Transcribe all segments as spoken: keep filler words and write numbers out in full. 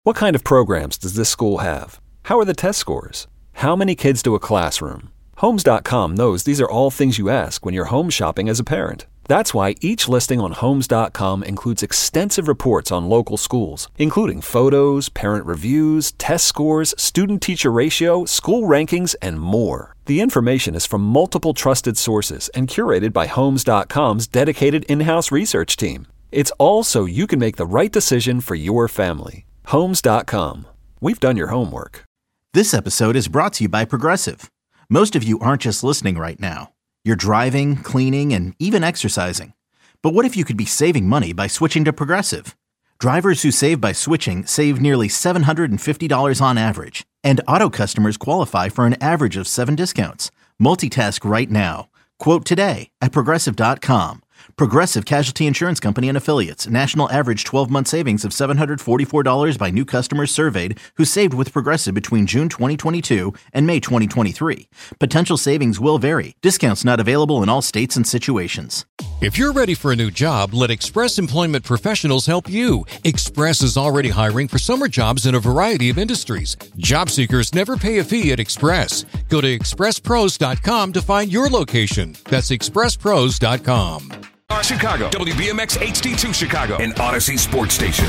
What kind of programs does this school have? How are the test scores? How many kids do a classroom? Homes dot com knows these are all things you ask when you're home shopping as a parent. That's why each listing on Homes dot com includes extensive reports on local schools, including photos, parent reviews, test scores, student-teacher ratio, school rankings, and more. The information is from multiple trusted sources and curated by Homes dot com's dedicated in-house research team. It's all so you can make the right decision for your family. Homes dot com. We've done your homework. This episode is brought to you by Progressive. Most of you aren't just listening right now. You're driving, cleaning, and even exercising. But what if you could be saving money by switching to Progressive? Drivers who save by switching save nearly seven hundred fifty dollars on average. And auto customers qualify for an average of seven discounts. Multitask right now. Quote today at Progressive dot com. Progressive Casualty Insurance Company and Affiliates. National average twelve-month savings of seven hundred forty-four dollars by new customers surveyed who saved with Progressive between June twenty twenty-two and May twenty twenty-three. Potential savings will vary. Discounts not available in all states and situations. If you're ready for a new job, let Express Employment Professionals help you. Express is already hiring for summer jobs in a variety of industries. Job seekers never pay a fee at Express. Go to express pros dot com to find your location. That's express pros dot com. Chicago, W B M X H D two Chicago, and Odyssey Sports Station.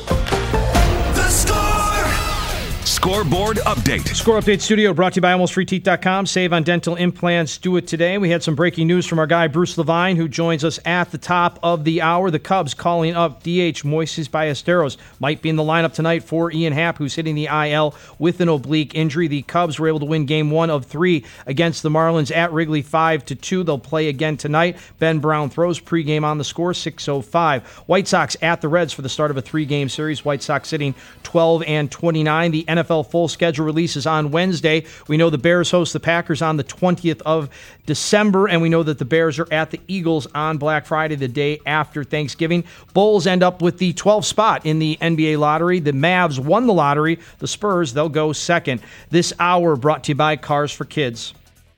The Score! Scoreboard Update. Score Update Studio brought to you by almost free teeth dot com. Save on dental implants. Do it today. We had some breaking news from our guy, Bruce Levine, who joins us at the top of the hour. The Cubs calling up D H Moises Ballesteros. Might be in the lineup tonight for Ian Happ, who's hitting the I L with an oblique injury. The Cubs were able to win game one of three against the Marlins at Wrigley five to two. They'll play again tonight. Ben Brown throws pregame on the score, six oh five. White Sox at the Reds for the start of a three-game series. White Sox sitting twelve and twenty-nine. The N F L full schedule releases on Wednesday. We know the Bears host the Packers on the twentieth of December, and we know that the Bears are at the Eagles on Black Friday, the day after Thanksgiving. Bulls end up with the twelfth spot in the N B A lottery. The Mavs won the lottery. The Spurs, they'll go second. This hour brought to you by Cars for Kids.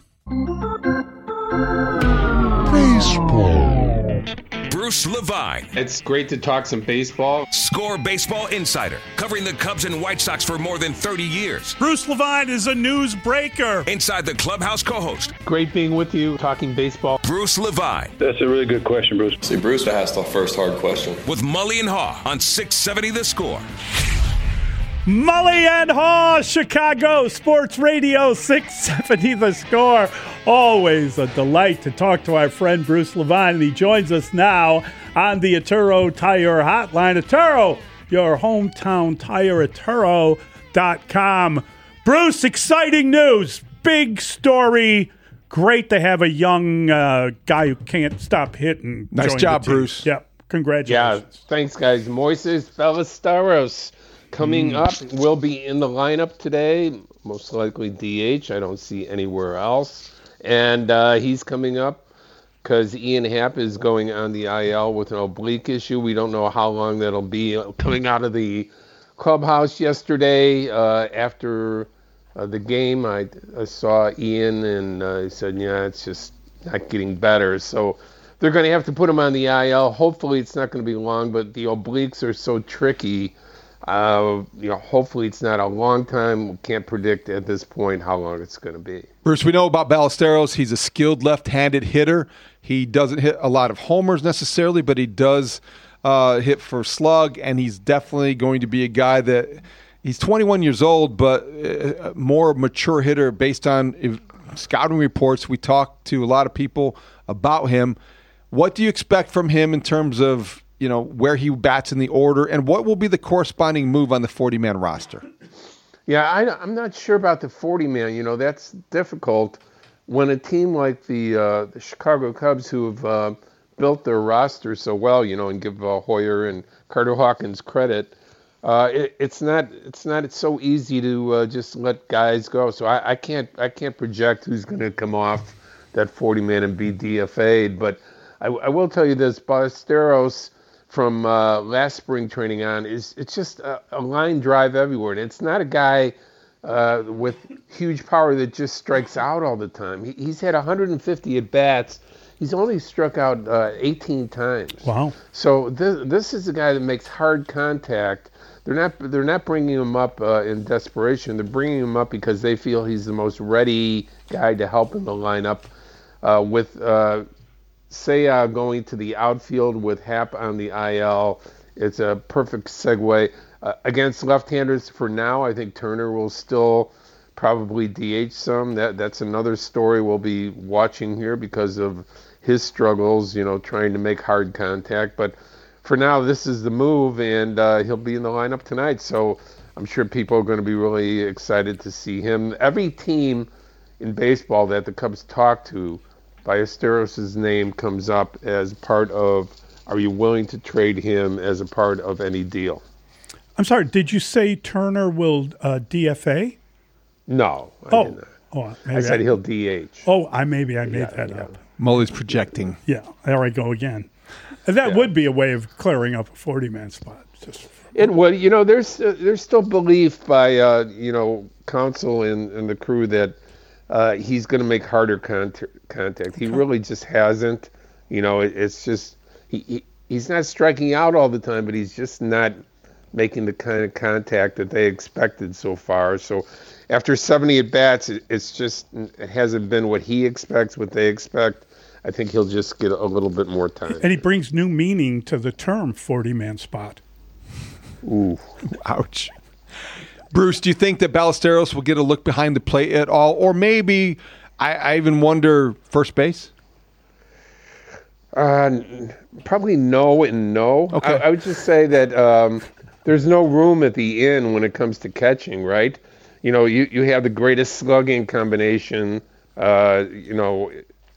Baseball. Bruce Levine. It's great to talk some baseball. Score Baseball Insider, covering the Cubs and White Sox for more than thirty years. Bruce Levine is a newsbreaker. Inside the Clubhouse co-host. Great being with you, talking baseball. Bruce Levine. That's a really good question, Bruce. See, Bruce asked the first hard question. With Mully and Haw on six seventy The Score. Mully and Haw, Chicago Sports Radio, six seventy The Score. Always a delight to talk to our friend Bruce Levine, and he joins us now on the Atturo Tire Hotline. Atturo, your hometown tire, atturo dot com. Bruce, exciting news, big story. Great to have a young uh, guy who can't stop hitting. Nice job, Bruce. Yep, congratulations. Yeah, thanks, guys. Moises Ballesteros coming mm. up, will be in the lineup today, most likely D H. I don't see anywhere else. And uh, he's coming up because Ian Happ is going on the I L with an oblique issue. We don't know how long that'll be. Coming out of the clubhouse yesterday uh, after uh, the game, I, I saw Ian, and uh, he said, yeah, it's just not getting better. So they're going to have to put him on the I L. Hopefully it's not going to be long, but the obliques are so tricky. Uh, you know, hopefully it's not a long time. We can't predict at this point how long it's going to be. Bruce, we know about Ballesteros. He's a skilled left-handed hitter. He doesn't hit a lot of homers necessarily, but he does uh, hit for slug, and he's definitely going to be a guy that he's twenty-one years old, but a more mature hitter based on scouting reports. We talked to a lot of people about him. What do you expect from him in terms of, you know, where he bats in the order, and what will be the corresponding move on the forty-man roster? Yeah, I, I'm not sure about the forty-man. You know, that's difficult when a team like the, uh, the Chicago Cubs, who have uh, built their roster so well, you know, and give uh, Hoyer and Carter Hawkins credit, uh, it, it's not it's not it's so easy to uh, just let guys go. So I, I can't I can't project who's going to come off that forty-man and be D F A'd. But I, I will tell you this: Ballesteros, from uh, last spring training on, is it's just a, a line drive everywhere. And it's not a guy uh, with huge power that just strikes out all the time. He, he's had one hundred fifty at-bats. He's only struck out uh, eighteen times. Wow. So this, this is a guy that makes hard contact. they're not they're not bringing him up uh, in desperation. They're bringing him up because they feel he's the most ready guy to help in the lineup. Uh, with uh, Seiya going to the outfield with Happ on the I L, it's a perfect segue. Uh, against left-handers for now, I think Turner will still probably D H some. That that's another story we'll be watching here because of his struggles, you know, trying to make hard contact. But for now, this is the move, and uh, he'll be in the lineup tonight. So I'm sure people are going to be really excited to see him. Every team in baseball that the Cubs talk to, Ballesteros' name comes up as part of, are you willing to trade him as a part of any deal? I'm sorry, did you say Turner will uh, D F A? No, I oh. didn't. Oh, I said I, he'll D H. Oh, I maybe I made yeah, that yeah. up. Mully's projecting. Yeah, there I go again. And that yeah. would be a way of clearing up a forty-man spot. Just it would. You know, there's uh, there's still belief by uh, you know Counsell and, and the crew that uh, he's going to make harder contact. contact. He okay. really just hasn't. You know, it, it's just he, he he's not striking out all the time, but he's just not making the kind of contact that they expected so far. So after seventy at bats, it, it's just it hasn't been what he expects, what they expect. I think he'll just get a little bit more time. And he brings new meaning to the term forty-man spot. Ooh, ouch. Bruce, do you think that Ballesteros will get a look behind the plate at all? Or maybe, I, I even wonder, first base? Uh, probably no and no. Okay. I, I would just say that um, there's no room at the end when it comes to catching, right? You know, you, you have the greatest slugging combination, uh, you know,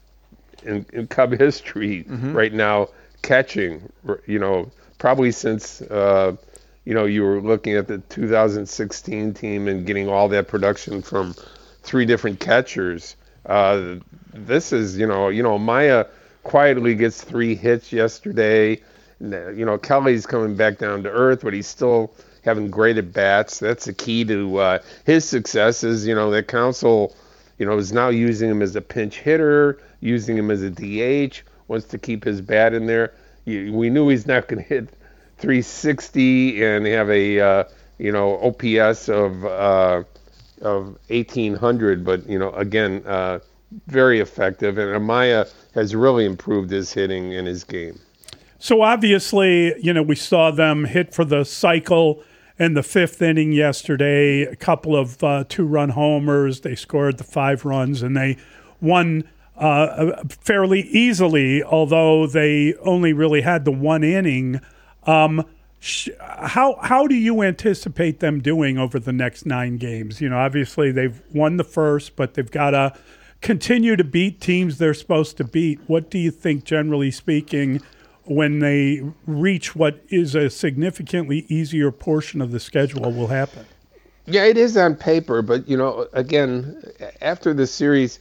in, in Cub history mm-hmm. right now, catching, you know, probably since, uh, you know, you were looking at the two thousand sixteen team and getting all that production from three different catchers. Uh, this is, you know, you know, Maya quietly gets three hits yesterday. You know, Kelly's coming back down to earth, but he's still having great at bats. That's the key to uh, his successes. You know, that Counsell, you know, is now using him as a pinch hitter, using him as a D H, wants to keep his bat in there. You, we knew he's not going to hit three sixty and have a, uh, you know, O P S of uh, of eighteen hundred, but, you know, again, uh, very effective. And Amaya has really improved his hitting in his game. So obviously, you know, we saw them hit for the cycle in the fifth inning yesterday, a couple of uh, two-run homers. They scored the five runs, and they won uh, fairly easily, although they only really had the one inning. Um, sh- how how do you anticipate them doing over the next nine games? You know, obviously they've won the first, but they've got to continue to beat teams they're supposed to beat. What do you think, generally speaking, when they reach what is a significantly easier portion of the schedule will happen? Yeah, it is on paper, but, you know, again, after the series,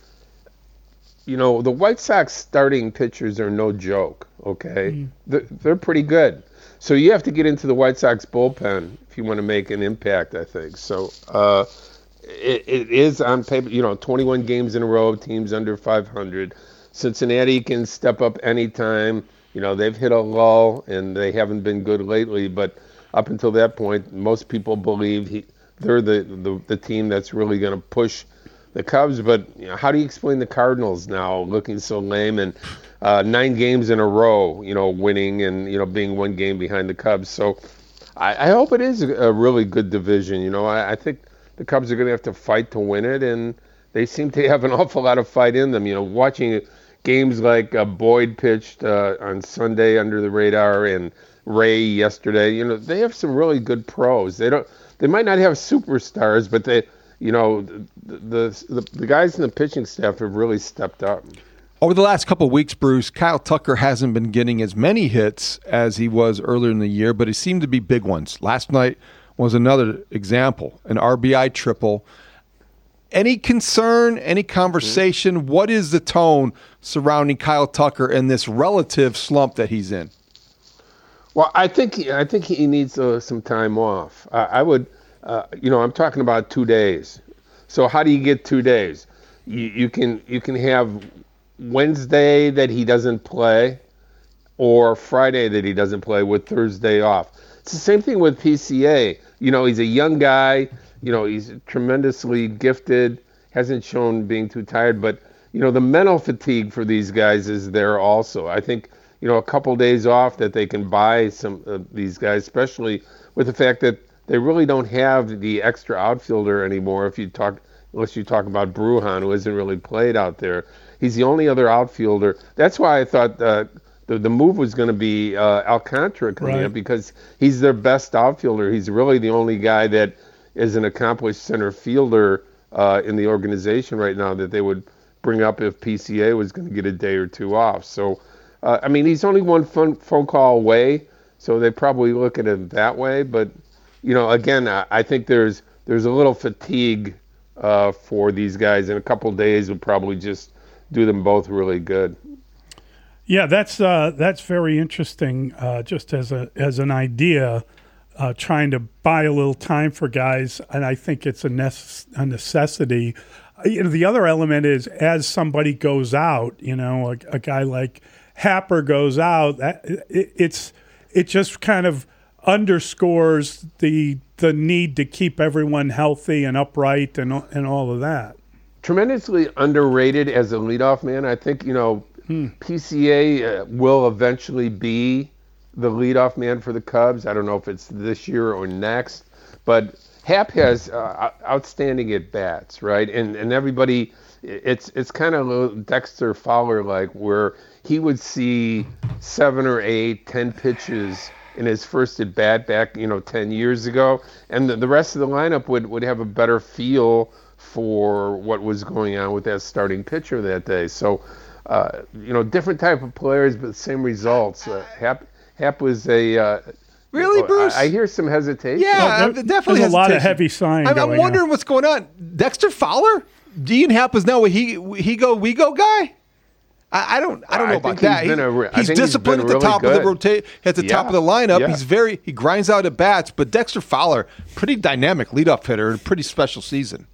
you know, the White Sox starting pitchers are no joke, okay? Mm. They're, they're pretty good. So you have to get into the White Sox bullpen if you want to make an impact, I think. So uh, it, it is on paper, you know, twenty-one games in a row, teams under five hundred. Cincinnati can step up anytime. You know, they've hit a lull, and they haven't been good lately. But up until that point, most people believe he, they're the, the, the team that's really going to push the Cubs. But you know, how do you explain the Cardinals now looking so lame and uh, nine games in a row, you know, winning and, you know, being one game behind the Cubs? So I, I hope it is a really good division. You know, I, I think the Cubs are going to have to fight to win it, and they seem to have an awful lot of fight in them. You know, watching games like uh, Boyd pitched uh, on Sunday under the radar, and Ray yesterday. You know, they have some really good pros. They don't. They might not have superstars, but they, you know, the the, the, the guys in the pitching staff have really stepped up. Over the last couple of weeks, Bruce, Kyle Tucker hasn't been getting as many hits as he was earlier in the year, but he seemed to be big ones. Last night was another example, an R B I triple. Any concern, any conversation? Mm-hmm. What is the tone surrounding Kyle Tucker and this relative slump that he's in? Well, I think he, I think he needs uh, some time off. Uh, I would, uh, you know, I'm talking about two days. So how do you get two days? You, you can you can have Wednesday that he doesn't play, or Friday that he doesn't play with Thursday off. It's the same thing with P C A. You know, he's a young guy. You know, he's tremendously gifted. Hasn't shown being too tired, but you know, the mental fatigue for these guys is there also. I think, you know, a couple days off that they can buy some of these guys, especially with the fact that they really don't have the extra outfielder anymore. If you talk, unless you talk about Brujan, who hasn't really played out there, he's the only other outfielder. That's why I thought uh, the the move was going to be uh, Alcantara coming Right. up, because he's their best outfielder. He's really the only guy that is an accomplished center fielder uh, in the organization right now that they would bring up if P C A was going to get a day or two off. So, uh, I mean, he's only one phone, phone call away, so they probably look at it that way. But, you know, again, I, I think there's there's a little fatigue uh, for these guys, and a couple of days would probably just do them both really good. Yeah, that's uh, that's very interesting. Uh, just as a as an idea, uh, trying to buy a little time for guys, and I think it's a, nece- a necessity. You know, the other element is as somebody goes out, you know, a, a guy like Happer goes out, that it, it's it just kind of underscores the the need to keep everyone healthy and upright and and all of that. Tremendously underrated as a leadoff man. I think, you know, hmm. P C A uh, will eventually be the leadoff man for the Cubs. I don't know if it's this year or next, but Hap has uh, outstanding at bats, right? And and everybody, it's it's kind of Dexter Fowler like, where he would see seven or eight, ten pitches in his first at bat back, you know, ten years ago, and the, the rest of the lineup would would have a better feel for what was going on with that starting pitcher that day. So, uh, you know, different type of players, but same results. Uh, Hap Hap was a uh, Really, Bruce? I, I hear some hesitation. Yeah, Oh, there- definitely there's a lot of hesitation. heavy sighing I'm, I'm going wondering on. what's going on. Dexter Fowler? Ian Happ is now a he he go we go guy. I, I don't I don't know I about think that. he's been a re- I he's think he's disciplined been at the really top of the good. rotate at the top Yeah, of the lineup. yeah. He's very he grinds out at bats. But Dexter Fowler, pretty dynamic leadoff hitter, a pretty special season.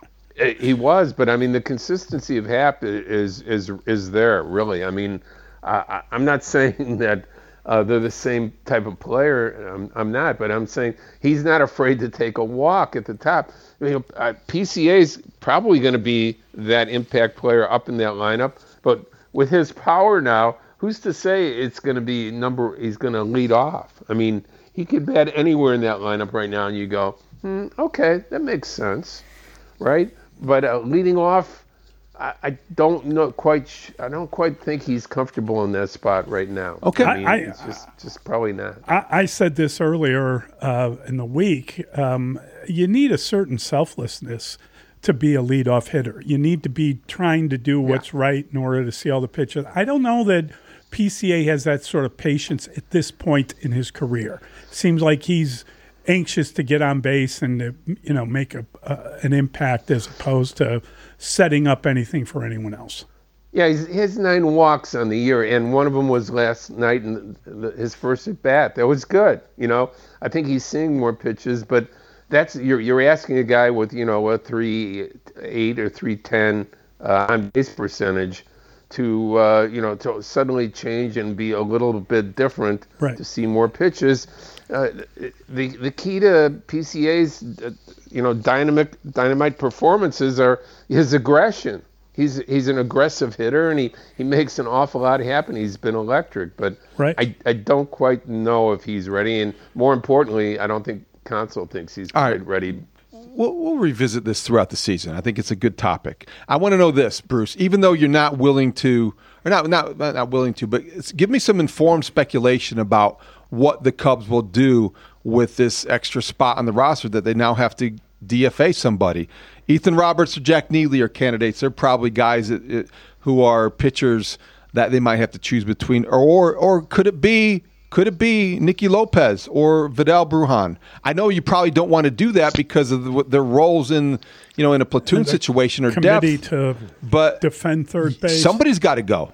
He was, but I mean, the consistency of Hap is is is there really. I mean, I, I'm not saying that uh, they're the same type of player. I'm, I'm not, but I'm saying he's not afraid to take a walk at the top. I mean, uh, P C A is probably going to be that impact player up in that lineup, but with his power now, who's to say it's going to be number? He's going to lead off. I mean, he could bat anywhere in that lineup right now, and you go, hmm, okay, that makes sense, right? But uh, leading off, I, I don't know quite. Sh- I don't quite think he's comfortable in that spot right now. Okay. I mean, I- it's just just probably not. I, I said this earlier uh, in the week. Um, you need a certain selflessness to be a leadoff hitter. You need to be trying to do what's yeah. right in order to see all the pitches. I don't know that P C A has that sort of patience at this point in his career. Seems like he's anxious to get on base and to, you know, make a uh, an impact as opposed to setting up anything for anyone else. Yeah, he's, he has nine walks on the year, and one of them was last night in the, the, his first at bat. That was good. You know, I think he's seeing more pitches, but that's you're you're asking a guy with, you know, a three eight or three ten uh, on base percentage to uh, you know to suddenly change and be a little bit different right. to see more pitches. Uh, the the key to P C A's uh, you know dynamic dynamite performances are his aggression. He's he's an aggressive hitter, and he, he makes an awful lot happen. He's been electric, but right. I, I don't quite know if he's ready. And more importantly, I don't think Counsell thinks he's All quite right. ready. We'll, we'll revisit this throughout the season. I think it's a good topic. I want to know this, Bruce. Even though you're not willing to, or not not not willing to, but it's, give me some informed speculation about what the Cubs will do with this extra spot on the roster that they now have to D F A somebody. Ethan Roberts or Jack Neely are candidates. They're probably guys that, who are pitchers that they might have to choose between. Or or could it be could it be Nicky Lopez or Vidal Brujan? I know you probably don't want to do that because of the, their roles in you know in a platoon situation or committee depth. to but defend third base. Somebody's got to go.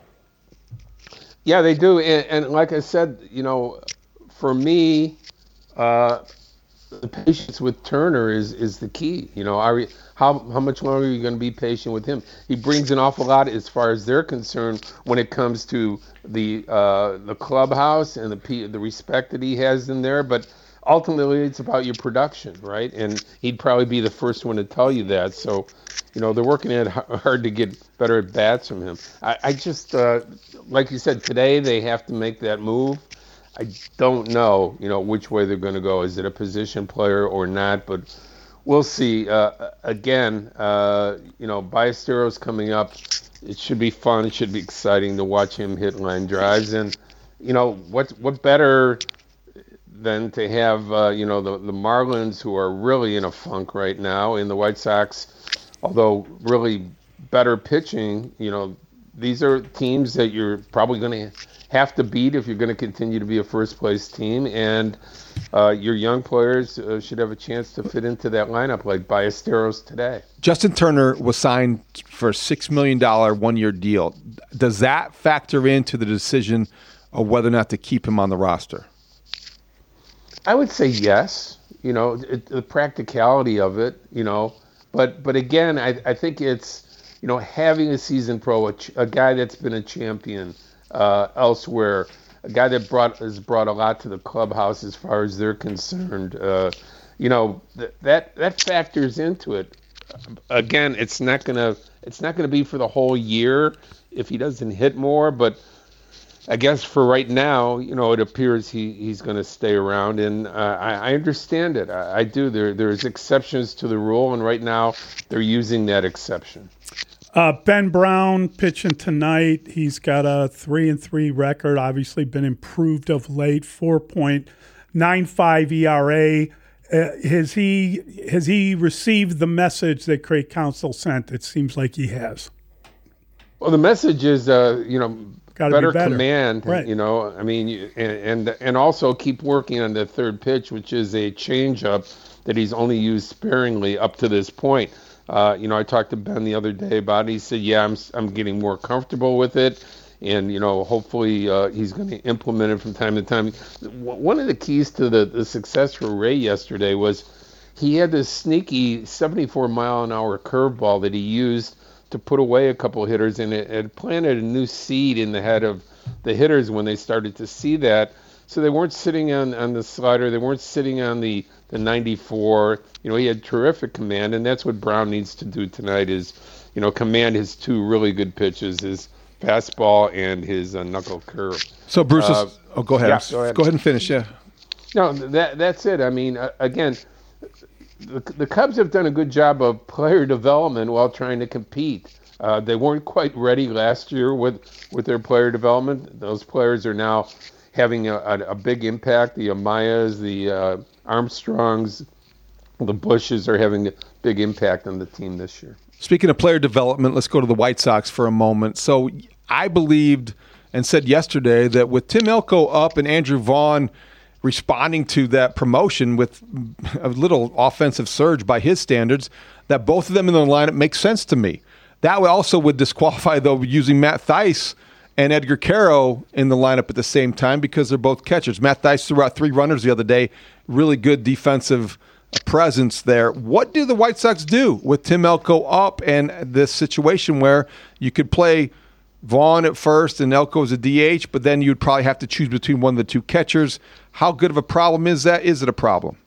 Yeah, they do. And, and like I said, you know, for me, uh, the patience with Turner is, is the key. You know, are we, how how much longer are you going to be patient with him? He brings an awful lot as far as they're concerned when it comes to the uh, the clubhouse and the the respect that he has in there. But ultimately it's about your production, right? And he'd probably be the first one to tell you that. So, you know, they're working at hard to get better at bats from him. I, I just, uh, like you said, today they have to make that move. I don't know, you know, which way they're going to go. Is it a position player or not? But we'll see. Uh, again, uh, you know, Ballesteros coming up. It should be fun. It should be exciting to watch him hit line drives. And, you know, what what better than to have, uh, you know, the, the Marlins, who are really in a funk right now, and the White Sox, although really better pitching, you know, these are teams that you're probably going to have to beat if you're going to continue to be a first-place team. And uh, your young players uh, should have a chance to fit into that lineup like Ballesteros today. Justin Turner was signed for a six million dollars one-year deal. Does that factor into the decision of whether or not to keep him on the roster? I would say yes. You know, it, the practicality of it, you know. But but again, I, I think it's, you know, having a seasoned pro, a, ch- a guy that's been a champion uh, elsewhere, a guy that brought has brought a lot to the clubhouse as far as they're concerned. Uh, you know, th- that that factors into it. Again, it's not gonna it's not gonna be for the whole year if he doesn't hit more, but I guess for right now, you know, it appears he, he's going to stay around, and uh, I, I understand it. I, I do. There there's exceptions to the rule, and right now they're using that exception. Uh, Ben Brown pitching tonight. He's got a three and three record. Obviously, been improved of late. four point nine five E R A. Uh, has he has he received the message that Craig Counsell sent? It seems like he has. Well, the message is, uh, you know. Better, be better command, right. You know. I mean, and, and and also keep working on the third pitch, which is a changeup that he's only used sparingly up to this point. Uh, you know, I talked to Ben the other day about it. He said, "Yeah, I'm I'm getting more comfortable with it, and you know, hopefully uh, he's going to implement it from time to time." One of the keys to the, the success for Ray yesterday was he had this sneaky seventy-four mile an hour curveball that he used to put away a couple of hitters, and it, it planted a new seed in the head of the hitters when they started to see that. So they weren't sitting on, on the slider, they weren't sitting on the, the ninety-four. You know, he had terrific command, and that's what Brown needs to do tonight is, you know, command his two really good pitches, his fastball and his uh, knuckle curve. So Bruce, uh, is, oh, go ahead. Yeah, go ahead. Go ahead and finish, yeah. No, that that's it. I mean, uh, again, The, the Cubs have done a good job of player development while trying to compete. Uh, they weren't quite ready last year with, with their player development. Those players are now having a, a, a big impact. The Amayas, the uh, Armstrongs, the Bushes are having a big impact on the team this year. Speaking of player development, let's go to the White Sox for a moment. So I believed and said yesterday that with Tim Elko up and Andrew Vaughn responding to that promotion with a little offensive surge by his standards, that both of them in the lineup makes sense to me. That also would disqualify, though, using Matt Thaiss and Edgar Caro in the lineup at the same time because they're both catchers. Matt Thaiss threw out three runners the other day. Really good defensive presence there. What do the White Sox do with Tim Elko up and this situation where you could play Vaughn at first and Elko as a D H, but then you'd probably have to choose between one of the two catchers? How good of a problem is that? Is it a problem?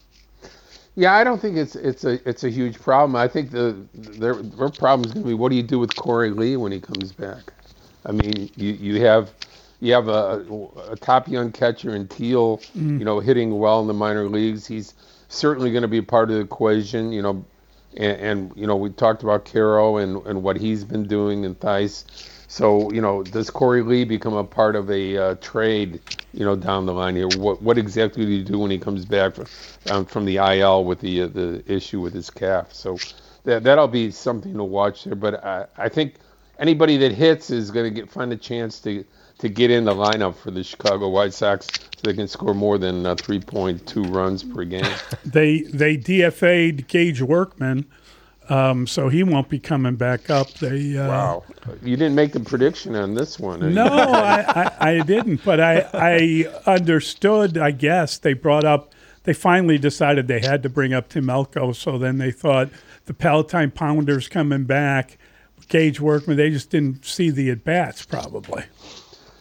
Yeah, I don't think it's it's a it's a huge problem. I think the their their problem is going to be what do you do with Corey Lee when he comes back? I mean, you, you have you have a, a top young catcher in Teal, mm. you know, hitting well in the minor leagues. He's certainly going to be a part of the equation, you know, and, and you know we talked about Caro and, and what he's been doing in Thaiss. So, you know, does Corey Lee become a part of a uh, trade, you know, down the line here? What what exactly do you do when he comes back from, um, from the I L with the uh, the issue with his calf? So that that'll be something to watch there. But I, I think anybody that hits is going to get find a chance to, to get in the lineup for the Chicago White Sox so they can score more than uh, three point two runs per game. They they D F A'd Gage Workman. Um, so he won't be coming back up. They uh, wow, you didn't make the prediction on this one. No, I, I, I didn't. But I, I understood. I guess they brought up. They finally decided they had to bring up Tim Elko. So then they thought the Palatine Pounders coming back, Gage Workman. They just didn't see the at bats probably.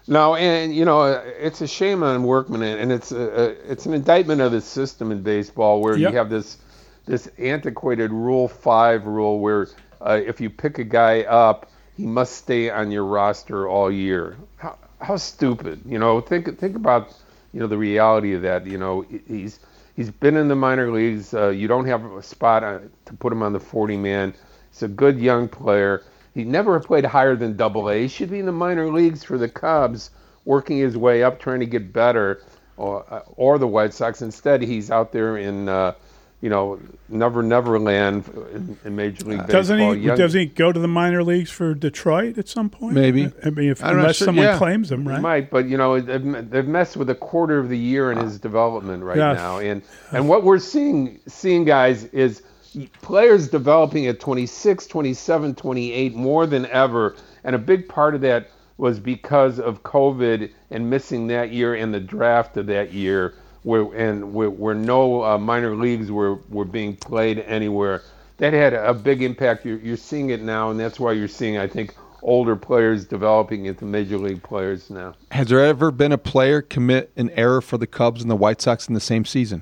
No, and you know, it's a shame on Workman, and it's a, it's an indictment of the system in baseball where Yep. you have this this antiquated Rule Five rule where uh, if you pick a guy up, he must stay on your roster all year. How how stupid, you know? Think think about you know the reality of that. You know, he's he's been in the minor leagues. Uh, you don't have a spot on, to put him on the forty man. He's a good young player. He never played higher than Double A. He should be in the minor leagues for the Cubs, working his way up, trying to get better, or or the White Sox. Instead, he's out there in, uh, you know, Never Never Land in, in Major League Baseball. Doesn't he? Young, Doesn't he go to the minor leagues for Detroit at some point? Maybe. I mean, if, I'm not unless sure. someone Yeah. claims him, He right? might, but you know they've, they've messed with a quarter of the year in his development right Yeah. now, and and what we're seeing seeing guys is players developing at twenty-six, twenty-seven, twenty-eight more than ever, and a big part of that was because of COVID and missing that year and the draft of that year, where and where, where no uh, minor leagues were, were being played anywhere. That had a big impact. You're, you're seeing it now, and that's why you're seeing, I think, older players developing into major league players now. Has there ever been a player commit an error for the Cubs and the White Sox in the same season?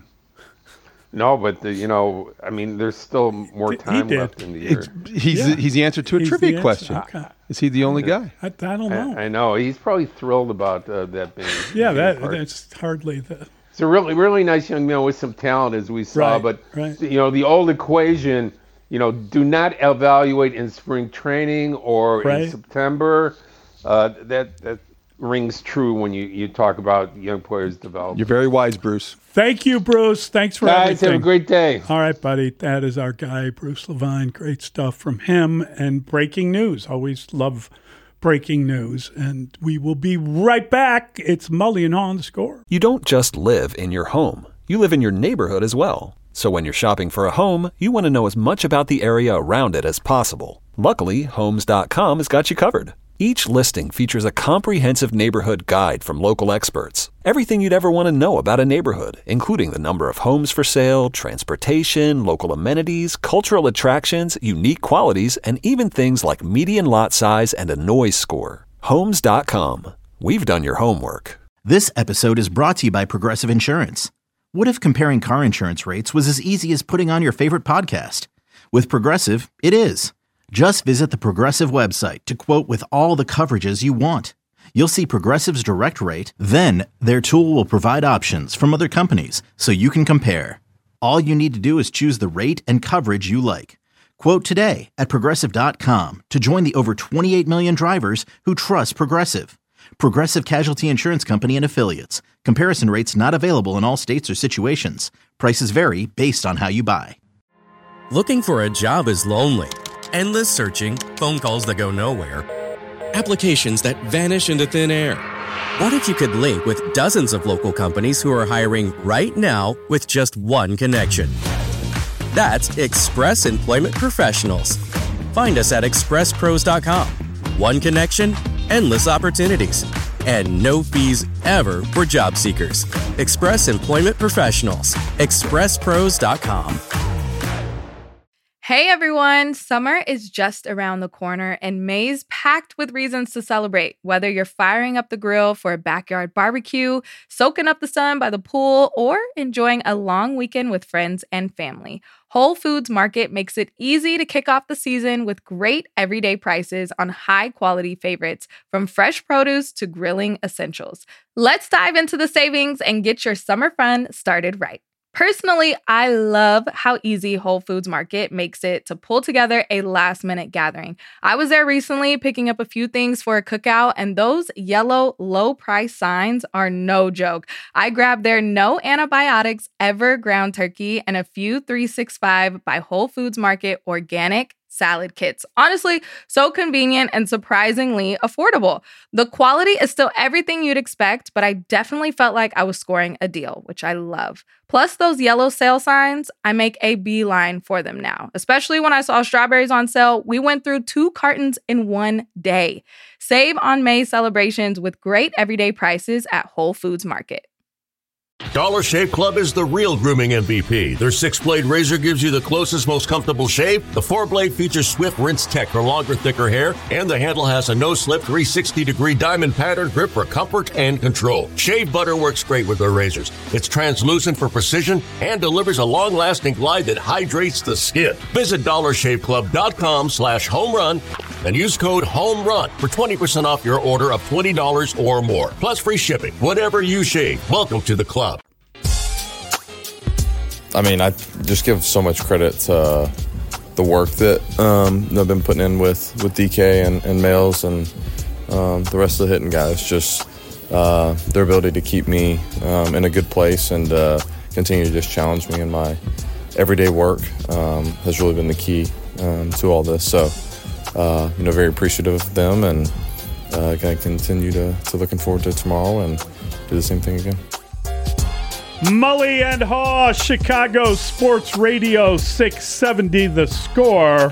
No, but the, you know, I mean, there's still more He time did. left in the year. It's, he's Yeah. he's the answer to a He's the trivia answer. question. Okay. Is he the only guy? I, I don't know. I, I know he's probably thrilled about uh, that being. yeah, being that part. that's hardly the. It's a really, really nice young man with some talent, as we saw. Right, but right. you know, the old equation, you know, do not evaluate in spring training or Right. in September. Uh, that that rings true when you, you talk about young players developing. You're very wise, Bruce. Thank you, Bruce. Thanks for Guys, everything. have a great day. All right, buddy. That is our guy, Bruce Levine. Great stuff from him. And breaking news. Always love breaking news. And we will be right back. It's Mully and Haw on The Score. You don't just live in your home. You live in your neighborhood as well. So when you're shopping for a home, you want to know as much about the area around it as possible. Luckily, Homes dot com has got you covered. Each listing features a comprehensive neighborhood guide from local experts. Everything you'd ever want to know about a neighborhood, including the number of homes for sale, transportation, local amenities, cultural attractions, unique qualities, and even things like median lot size and a noise score. Homes dot com. We've done your homework. This episode is brought to you by Progressive Insurance. What if comparing car insurance rates was as easy as putting on your favorite podcast? With Progressive, it is. Just visit the Progressive website to quote with all the coverages you want. You'll see Progressive's direct rate, then their tool will provide options from other companies so you can compare. All you need to do is choose the rate and coverage you like. Quote today at Progressive dot com to join the over twenty-eight million drivers who trust Progressive. Progressive Casualty Insurance Company and Affiliates. Comparison rates not available in all states or situations. Prices vary based on how you buy. Looking for a job is lonely. Endless searching, phone calls that go nowhere, applications that vanish into thin air. What if you could link with dozens of local companies who are hiring right now with just one connection? That's Express Employment Professionals. Find us at express pros dot com. One connection, endless opportunities, and no fees ever for job seekers. Express Employment Professionals. express pros dot com. Hey everyone, summer is just around the corner and May's packed with reasons to celebrate. Whether you're firing up the grill for a backyard barbecue, soaking up the sun by the pool, or enjoying a long weekend with friends and family, Whole Foods Market makes it easy to kick off the season with great everyday prices on high-quality favorites, from fresh produce to grilling essentials. Let's dive into the savings and get your summer fun started right. Personally, I love how easy Whole Foods Market makes it to pull together a last-minute gathering. I was there recently picking up a few things for a cookout, and those yellow low-price signs are no joke. I grabbed their no antibiotics ever ground turkey and a few three sixty-five by Whole Foods Market organic salad kits. Honestly, so convenient and surprisingly affordable. The quality is still everything you'd expect, but I definitely felt like I was scoring a deal, which I love. Plus those yellow sale signs, I make a beeline for them now. Especially when I saw strawberries on sale, we went through two cartons in one day. Save on May celebrations with great everyday prices at Whole Foods Market. Dollar Shave Club is the real grooming M V P. Their six-blade razor gives you the closest, most comfortable shave. The four-blade features Swift Rinse Tech for longer, thicker hair, and the handle has a no-slip three hundred sixty degree diamond pattern grip for comfort and control. Shave butter works great with their razors. It's translucent for precision and delivers a long-lasting glide that hydrates the skin. Visit dollar shave club dot com slash home run and use code HOMERUN for twenty percent off your order of twenty dollars or more. Plus free shipping. Whatever you shave, welcome to the club. I mean, I just give so much credit to uh, the work that um, they've been putting in with, with D K and, and Males and um, the rest of the hitting guys. Just uh, their ability to keep me um, in a good place and uh, continue to just challenge me in my everyday work um, has really been the key um, to all this. So, uh, you know, very appreciative of them and uh, going to continue to, to looking forward to tomorrow and do the same thing again. Mully and Haw, Chicago Sports Radio six seventy The Score.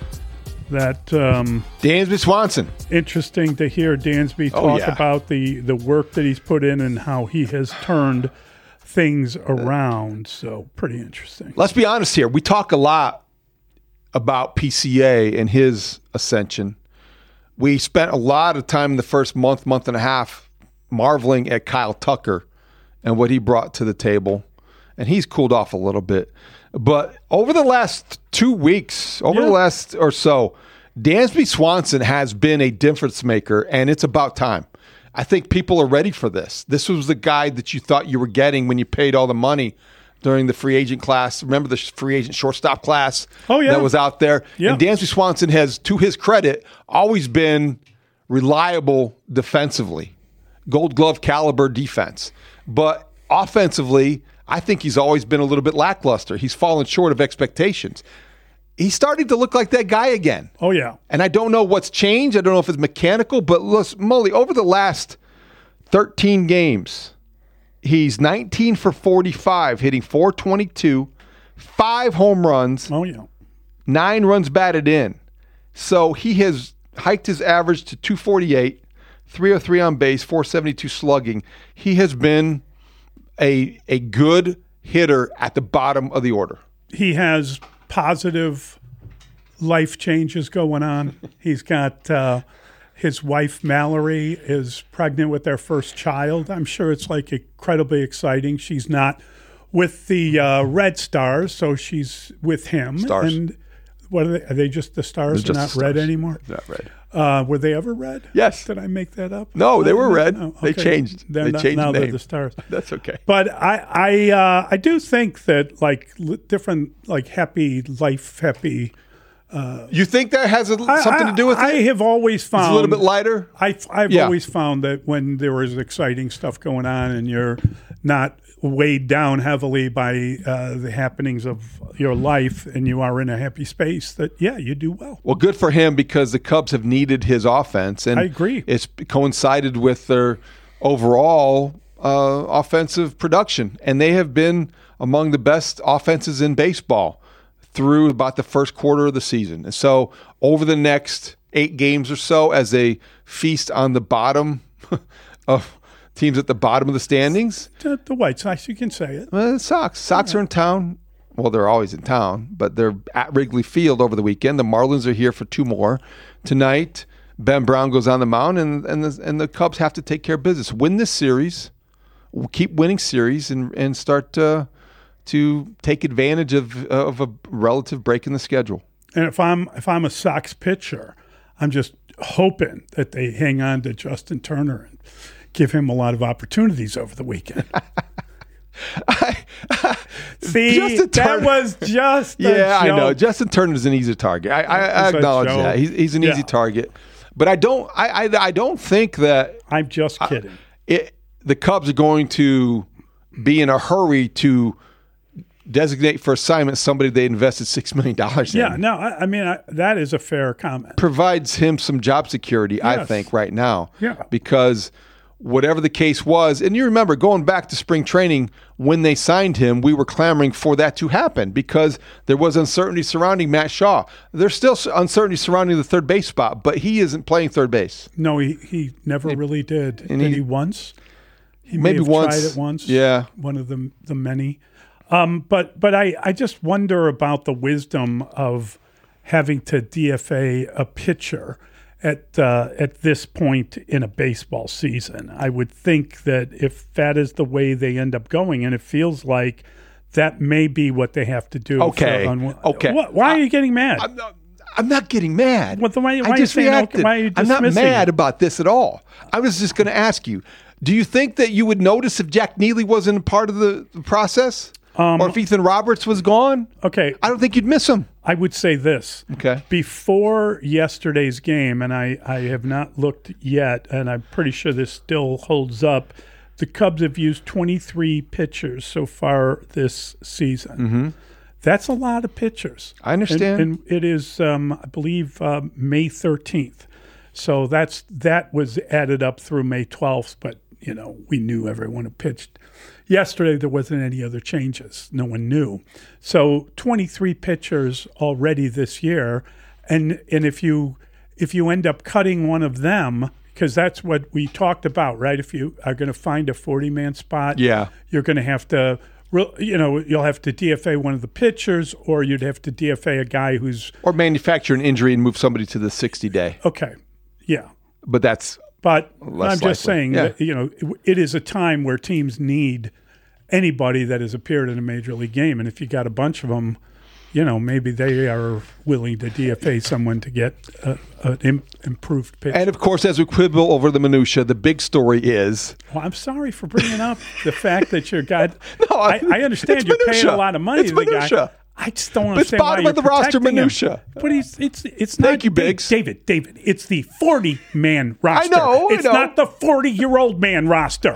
That um, Dansby Swanson. Interesting to hear Dansby talk oh, yeah. about the, the work that he's put in and how he has turned things around. So pretty interesting. Let's be honest here. We talk a lot about P C A and his ascension. We spent a lot of time in the first month, month and a half marveling at Kyle Tucker and what he brought to the table. And he's cooled off a little bit. But over the last two weeks, over yeah. the last or so, Dansby Swanson has been a difference maker, and it's about time. I think people are ready for this. This was the guy that you thought you were getting when you paid all the money during the free agent class. Remember the free agent shortstop class oh, yeah. that was out there? Yeah. And Dansby Swanson has, to his credit, always been reliable defensively. Gold glove caliber defense. But offensively, I think he's always been a little bit lackluster. He's fallen short of expectations. He's starting to look like that guy again. Oh, yeah. And I don't know what's changed. I don't know if it's mechanical, but listen, Mully, over the last thirteen games, he's nineteen for forty-five, hitting four twenty-two, five home runs. Oh, yeah. Nine runs batted in. So he has hiked his average to two forty-eight. three oh three on base, four seventy-two slugging. He has been a a good hitter at the bottom of the order. He has positive life changes going on. He's got uh, his wife, Mallory, is pregnant with their first child. I'm sure it's like incredibly exciting. She's not with the uh, Red Stars, so she's with him. Stars. And what are they? Are they just the Stars? They're They're just not the red Stars. anymore? Not red. Uh, were they ever red? Yes. Did I make that up? No, they were red. Oh, They okay. changed. They're They not, changed now the they're name. the Stars. That's okay. But I, I, uh, I do think that like li- different, like happy life, happy. Uh, you think that has a, I, something I, to do with I it? I have always found It's a little bit lighter. I, I've Yeah. always found that when there is exciting stuff going on and you're not weighed down heavily by uh, the happenings of your life and you are in a happy space, that yeah, you do well. Well, good for him because the Cubs have needed his offense, and I agree. It's coincided with their overall uh, offensive production, and they have been among the best offenses in baseball through about the first quarter of the season. And so, over the next eight games or so, as they feast on the bottom of teams at the bottom of the standings, The, the White Sox, you can say it. well, the Sox. Sox are in town. Well, they're always in town, but they're at Wrigley Field over the weekend. The Marlins are here for two more. Tonight, Ben Brown goes on the mound, and and the, and the Cubs have to take care of business. Win this series, keep winning series, and and start uh, to take advantage of of a relative break in the schedule. And if I'm if I'm a Sox pitcher, I'm just hoping that they hang on to Justin Turner and give him a lot of opportunities over the weekend. I, See, Justin that Turner- was just a yeah, I joke. know. Justin Turner's an easy target. I, I, I It's a acknowledge joke. that he's he's an Yeah. easy target, but I don't I I, I don't think that I'm just kidding. I, it, the Cubs are going to be in a hurry to designate for assignment somebody they invested six million dollars in. Yeah, no, I, I mean I, that is a fair comment. Provides him some job security, I Yes. think, right now. Yeah. Because whatever the case was, and you remember going back to spring training when they signed him, we were clamoring for that to happen because there was uncertainty surrounding Matt Shaw. There's still uncertainty surrounding the third base spot, but he isn't playing third base. No, he, he never really did. and Did he- he once? He Maybe may have once. tried it once. Yeah. One of the the many. Um, but but I, I just wonder about the wisdom of having to D F A a pitcher at uh, at this point in a baseball season. I would think that if that is the way they end up going, and it feels like that may be what they have to do. Okay. For, on, okay. What, why are you getting mad? I'm not, I'm not getting mad. What the, why, why I just are you saying, reacted. why are you I'm not dismissing mad it? about this at all. I was just going to ask you, do you think that you would notice if Jack Neely wasn't a part of the, the process? Um, or if Ethan Roberts was gone? Okay. I don't think you'd miss him. I would say this. Okay. Before yesterday's game, and I, I have not looked yet, and I'm pretty sure this still holds up, the Cubs have used twenty-three pitchers so far this season. Mm-hmm. That's a lot of pitchers. I understand. And, and it is, um, I believe, uh, May thirteenth. So that's that was added up through May twelfth, but, you know, we knew everyone who pitched. Yesterday, there wasn't any other changes. No one knew. So twenty-three pitchers already this year. And and if you if you end up cutting one of them, because that's what we talked about, right? If you are going to find a forty-man spot, Yeah. you're going to have to, you know, you'll have to D F A one of the pitchers, or you'd have to D F A a guy who's... Or manufacture an injury and move somebody to the sixty-day. Okay, yeah. But that's But less I'm just likely. saying Yeah. that, you know, it, it is a time where teams need anybody that has appeared in a major league game. And if you got a bunch of them, you know, maybe they are willing to D F A someone to get a, an im- improved pitch. And, of course, as we quibble over the minutia, the big story is... Well, I'm sorry for bringing up the fact that your guy... No, I, I understand it's you're paying minutia. a lot of money It's to the minutia. guy. I just don't But it's understand bottom why of the you're roster protecting him. minutia. But he's it's it's Thank not you, Biggs. David, David, it's the forty-man roster. know, I It's know. not the forty-year-old man roster.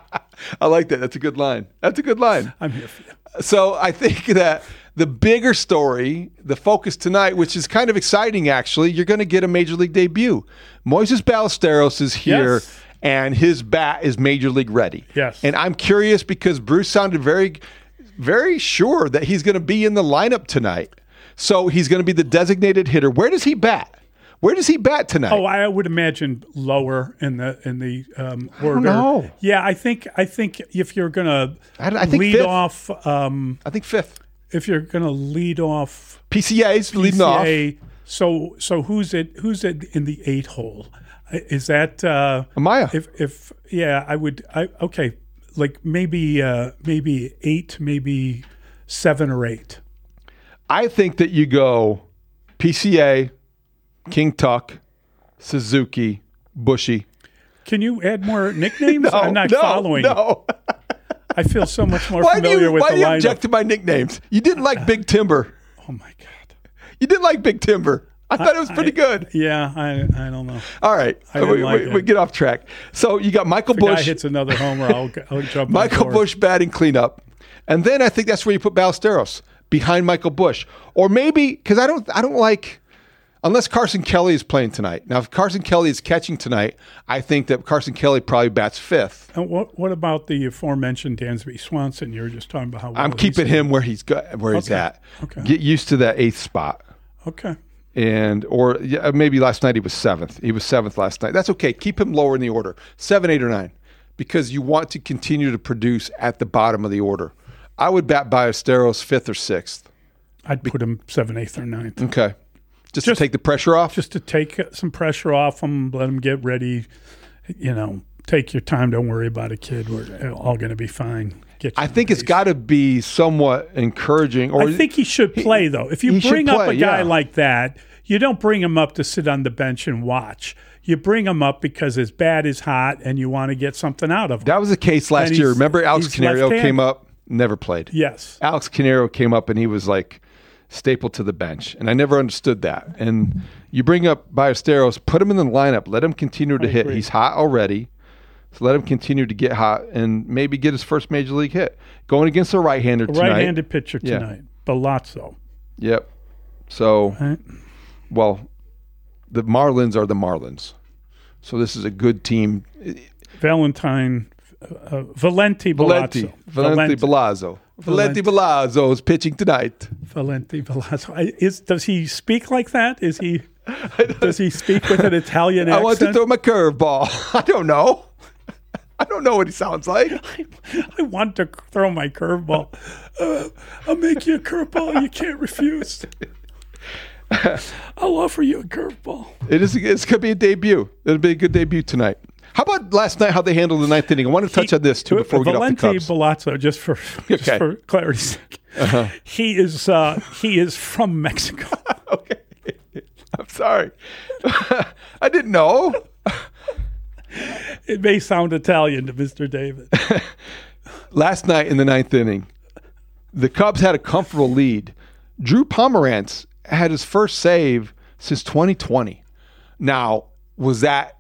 I like that. That's a good line. That's a good line. I'm here for you. So I think that the bigger story, the focus tonight, which is kind of exciting actually, you're going to get a Major League debut. Moises Ballesteros is here, Yes. and his bat is Major League ready. Yes. And I'm curious because Bruce sounded very, very sure that he's going to be in the lineup tonight. So he's going to be the designated hitter. Where does he bat? Where does he bat tonight? Oh, I would imagine lower in the in the um, order. don't know. Yeah, I think I think if you're gonna I- I think lead fifth. off, um, I think fifth. if you're gonna lead off P C A's leading off. P C A, so so who's it? Who's it in the eight hole? Is that uh, Amaya. If if yeah, I would. I okay, like maybe uh, maybe eight, maybe seven or eight. I think that you go P C A, King Tuck, Suzuki, Bushy. Can you add more nicknames? No, I'm not no, following. No. I feel so much more Why do familiar you, with why the do you lineup. object to my nicknames? You didn't like Big Timber. Oh my God! You didn't like Big Timber. I thought it was pretty I- good. Yeah, I I don't know. All right, I didn't we, like we, it. we get off track. So you got Michael If a guy Bush. hits another homer, I'll, I'll jump. on Michael board. Bush batting cleanup, and then I think that's where you put Ballesteros behind Michael Bush, or maybe because I don't I don't like unless Carson Kelly is playing tonight. Now, if Carson Kelly is catching tonight, I think that Carson Kelly probably bats fifth. And what what about the aforementioned Dansby Swanson? You were just talking about how well I'm keeping he's- him where he's got where he's Okay. at. Okay. Get used to that eighth spot. Okay. And or yeah, maybe last night he was seventh. He was seventh last night. That's okay. Keep him lower in the order, seven, eight, or nine, because you want to continue to produce at the bottom of the order. I would bat Ballesteros fifth or sixth. I'd put him seventh, eighth, or ninth. Okay, just, Just- to take the pressure off. Just to take some pressure off him, let him get ready. You know, take your time. Don't worry about a kid. We're all going to be fine. Get you I in think it's pace. got to be somewhat encouraging. Or I think he should play, though. If you he should bring up play, a guy yeah. like that, you don't bring him up to sit on the bench and watch. You bring him up because his bat is hot and you want to get something out of him. that was the case last And year. he's- Remember, Alex he's Canario left-handed. came up, never played. Yes. Alex Canario came up and he was like stapled to the bench, and I never understood that. And you bring up Ballesteros, put him in the lineup, let him continue to I hit. agree. He's hot already, so let him continue to get hot and maybe get his first major league hit. Going against a right-hander A tonight. right-handed pitcher Yeah. tonight. Balazzo. Yep. So, Right? well, the Marlins are the Marlins, so this is a good team. Valentine. Uh, Valenti Valenti, Balazzo. Valenti Balazzo. Valenti Valenti. Balazzo is pitching tonight. Valenti Balazzo. I- Is, does he speak like that? Is he? Does he speak with an Italian I accent? want to throw my curveball. I don't know. I don't know what he sounds like. I, I want to throw my curveball. Uh, I'll make you a curveball you can't refuse. I'll offer you a curveball. It is. It's going to be a debut. It'll be a good debut tonight. How about last night, how they handled the ninth inning? I want to touch he, on this, too, before we get off the Cubs. Valente Palazzo, just for, just okay. for clarity's sake, uh-huh. he, is, uh, he is from Mexico. Okay. I'm sorry. I didn't know. It may sound Italian to Mister David. Last night in the ninth inning, the Cubs had a comfortable lead. Drew Pomeranz had his first save since twenty twenty. Now, was that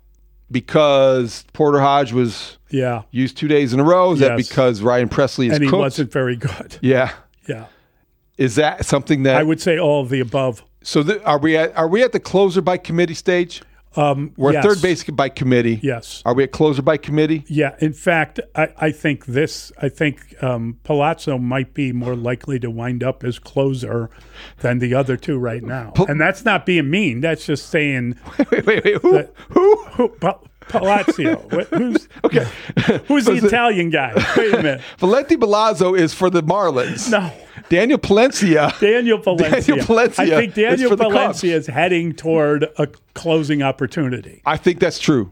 because Porter Hodge was yeah. used two days in a row? Is yes. that because Ryan Presley is and he cooked? wasn't very good? Yeah. Yeah. Is that something that... I would say all of the above. So the, are we at are we at the closer by committee stage? Um, We're yes. at third base by committee. Yes. Are we at closer by committee? Yeah. In fact, I, I think this. I think um, Palazzo might be more likely to wind up as closer than the other two right now. Pal- and that's not being mean. That's just saying. Wait, wait, wait. Who? That, who? Who? Pa- Palazzo. Who's okay? Who's the Italian guy? Wait a minute. Valente Palazzo is for the Marlins. No. Daniel Palencia. Daniel Palencia. Daniel Palencia. I think Daniel is Palencia is heading toward a closing opportunity. I think that's true.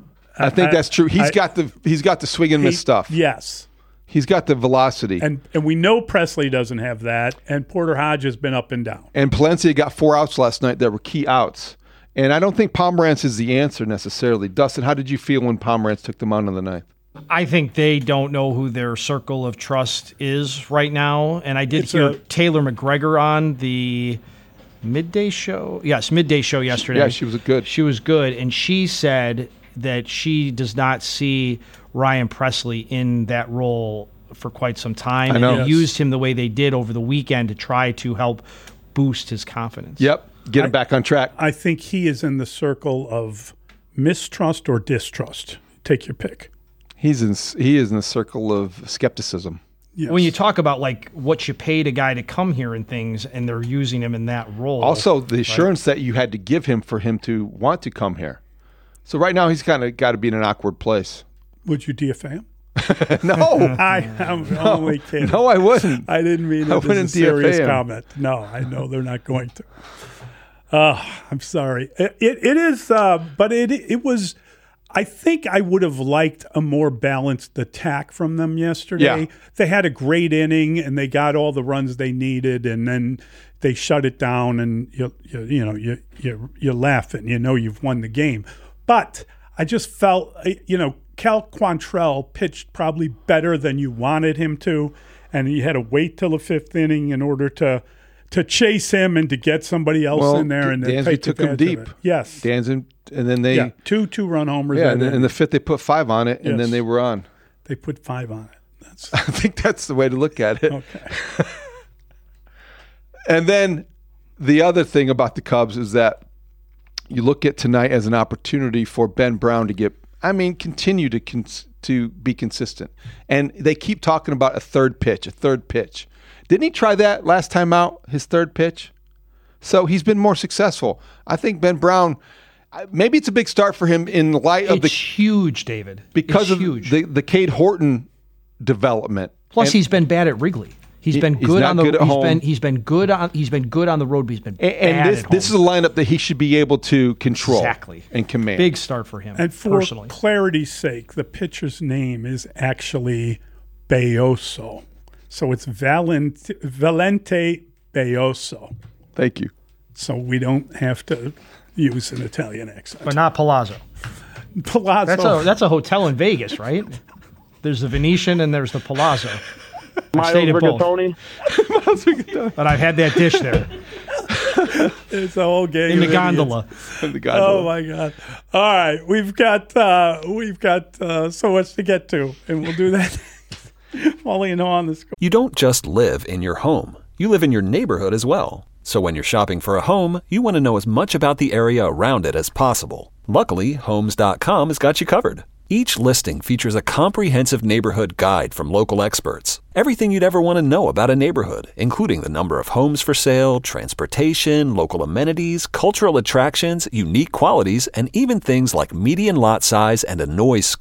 I think I, that's true. He's I, got the he's got the swing and miss he, stuff. Yes. He's got the velocity. And and we know Presley doesn't have that, and Porter Hodge has been up and down. And Palencia got four outs last night that were key outs. And I don't think Pomeranz is the answer necessarily. Dustin, how did you feel when Pomeranz took them on in the ninth? I think they don't know who their circle of trust is right now. And I did It's hear a- Taylor McGregor on the midday show. Yes, midday show yesterday. Yeah, she was good. She was good. And she said that she does not see Ryan Presley in that role for quite some time. I know. And they Yes. used him the way they did over the weekend to try to help boost his confidence. Yep. Get him I- back on track. I think he is in the circle of mistrust or distrust. Take your pick. He's in he is in the circle of skepticism. Yes. When you talk about like what you paid a guy to come here and things, and they're using him in that role. Also, the right? assurance that you had to give him for him to want to come here. So right now he's kind of got to be in an awkward place. Would you D F A him? No, I, I'm no, only kidding. No, I wouldn't. I didn't mean it I as wouldn't a serious D F A him. comment. No, I know they're not going to. Uh, I'm sorry. It, it, it is, uh, but it it was. I think I would have liked a more balanced attack from them yesterday. Yeah. They had a great inning and they got all the runs they needed, and then they shut it down. And you you, you know you you you laugh and you know you've won the game. But I just felt you know Cal Quantrill pitched probably better than you wanted him to, and you had to wait till the fifth inning in order to. To chase him and to get somebody else well, in there, and then Dansby take took him advantage of deep. it. Yes, Dansby, and then they yeah, two two-run homers. yeah, and then in the fifth they put five on it, and Yes. then they were on. They put five on it. That's I think that's the way to look at it. okay. And then the other thing about the Cubs is that you look at tonight as an opportunity for Ben Brown to get, I mean, continue to cons- to be consistent. And they keep talking about a third pitch, a third pitch. Didn't he try that last time out, his third pitch? So he's been more successful. I think Ben Brown, maybe it's a big start for him in light of it's the huge, David. because it's of huge. the the Cade Horton development. Plus, And- he's been bad at Wrigley. He's He- been he's good not on the. good at he's home. been he's been good on he's been good on the road, but he's been And, and bad this at this is home. a lineup that he should be able to control Exactly. and command. Big start for him. And for personally, clarity's sake, the pitcher's name is actually Belloso. So it's Valent, Valente Belloso. Thank you. So we don't have to use an Italian accent. but not Palazzo. Palazzo. That's a that's a hotel in Vegas, right? There's the Venetian and there's the Palazzo. I stayed at both, but I've had that dish there It's a whole gang in the of gondola. In the gondola. Oh my God! All right, we've got uh, we've got uh, so much to get to, and we'll do that. Molly and on the score. You don't just live in your home. You live in your neighborhood as well. So when you're shopping for a home, you want to know as much about the area around it as possible. Luckily, Homes dot com has got you covered. Each listing features a comprehensive neighborhood guide from local experts. Everything you'd ever want to know about a neighborhood, including the number of homes for sale, transportation, local amenities, cultural attractions, unique qualities, and even things like median lot size and a noise score.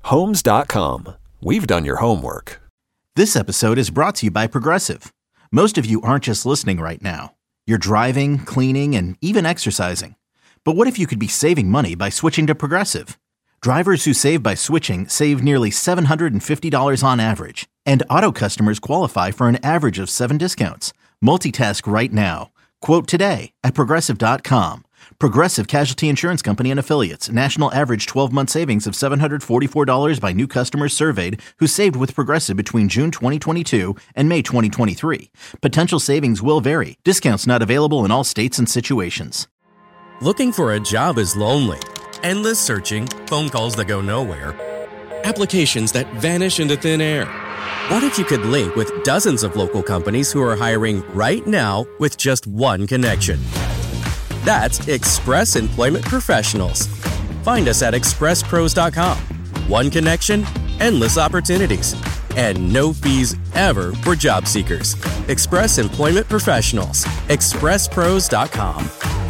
Homes dot com. We've done your homework. This episode is brought to you by Progressive. Most of you aren't just listening right now. You're driving, cleaning, and even exercising. But what if you could be saving money by switching to Progressive? Drivers who save by switching save nearly seven hundred fifty dollars on average. And auto customers qualify for an average of seven discounts. Multitask right now. Quote today at Progressive dot com. Progressive Casualty Insurance Company and Affiliates. National average twelve-month savings of seven hundred forty-four dollars by new customers surveyed who saved with Progressive between June twenty twenty-two and May twenty twenty-three. Potential savings will vary. Discounts not available in all states and situations. Looking for a job is lonely. Endless searching, phone calls that go nowhere, applications that vanish into thin air. What if you could link with dozens of local companies who are hiring right now with just one connection? That's Express Employment Professionals. Find us at express pros dot com. One connection, endless opportunities, and no fees ever for job seekers. Express Employment Professionals. express pros dot com.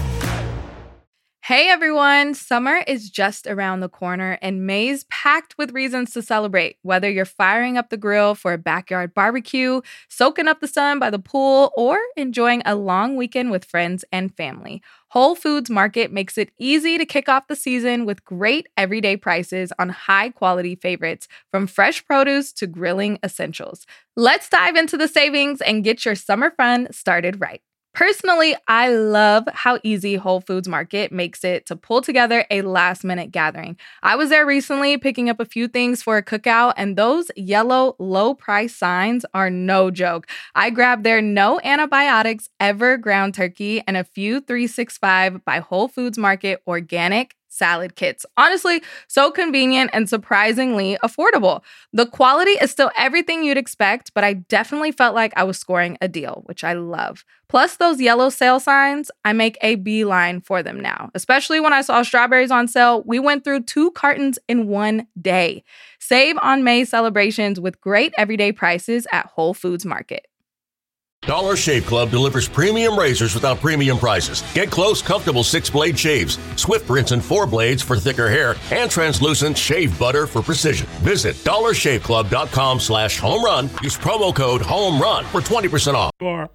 Hey everyone, summer is just around the corner and May's packed with reasons to celebrate. Whether you're firing up the grill for a backyard barbecue, soaking up the sun by the pool, or enjoying a long weekend with friends and family, Whole Foods Market makes it easy to kick off the season with great everyday prices on high-quality favorites, from fresh produce to grilling essentials. Let's dive into the savings and get your summer fun started right. Personally, I love how easy Whole Foods Market makes it to pull together a last-minute gathering. I was there recently picking up a few things for a cookout, and those yellow low-price signs are no joke. I grabbed their no antibiotics ever ground turkey and a few three sixty-five by Whole Foods Market organic salad kits. Honestly, so convenient and surprisingly affordable. The quality is still everything you'd expect, but I definitely felt like I was scoring a deal, which I love. Plus those yellow sale signs, I make a beeline for them now. Especially when I saw strawberries on sale, we went through two cartons in one day. Save on May celebrations with great everyday prices at Whole Foods Market. Dollar Shave Club delivers premium razors without premium prices. Get close, comfortable six-blade shaves, swift rinse and four blades for thicker hair, and translucent shave butter for precision. Visit dollar shave club dot com slash home run. Use promo code HOMERUN for twenty percent off. Sure.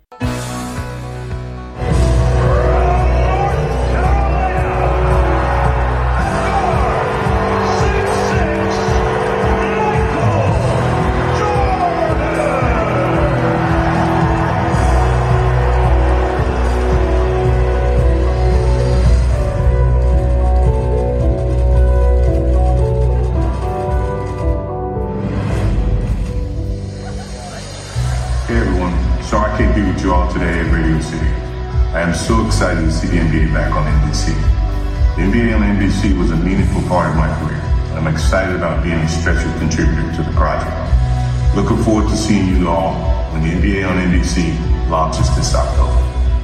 You all today at Radio City. I am so excited to see the N B A back on N B C. The N B A on N B C was a meaningful part of my career. I'm excited about being a stretcher contributor to the project. Looking forward to seeing you all when the N B A on N B C launches this October.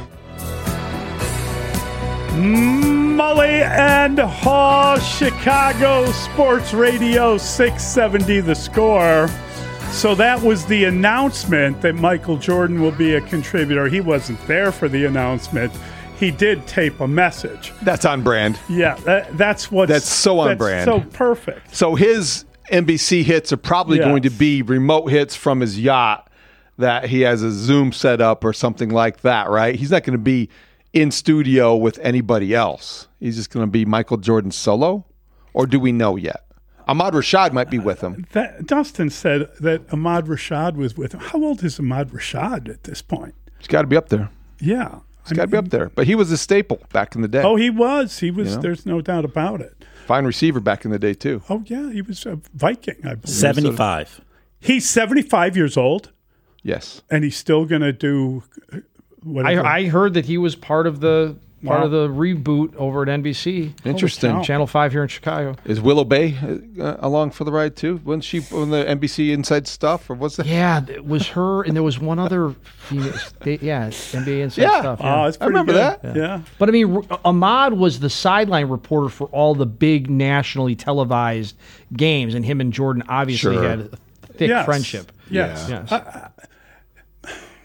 Mully and Haw, Chicago Sports Radio six seventy The Score. So that was the announcement that Michael Jordan will be a contributor. He wasn't there for the announcement. He did tape a message. That's on brand. Yeah, that, that's what. That's so on that's brand. So perfect. So his N B C hits are probably yes. going to be remote hits from his yacht that he has a Zoom set up or something like that, right? He's not going to be in studio with anybody else. He's just going to be Michael Jordan solo? Or do we know yet? Ahmad Rashad might be with him. Uh, that, Dustin said that Ahmad Rashad was with him. How old is Ahmad Rashad at this point? He's got to be up there. Yeah. He's got to be up there. But he was a staple back in the day. Oh, he was. He was. You know? There's no doubt about it. Fine receiver back in the day, too. Oh, yeah. He was a Viking, I believe. seventy-five. He's seventy-five years old. Yes. And he's still going to do whatever. I, I heard that he was part of the part Wow. of the reboot over at N B C. Interesting. Channel five here in Chicago. Is Willow Bay uh, along for the ride, too? Wasn't she on the N B C Inside Stuff? Or was that? Yeah, it was her, and there was one other female. They, yeah, N B A Inside Yeah. Stuff. Oh, it's I pretty remember good. that. Yeah. yeah. But I mean, R- Ahmad was the sideline reporter for all the big nationally televised games, and him and Jordan obviously Sure. had a thick Yes. friendship. Yes. Yeah. Yes. Uh,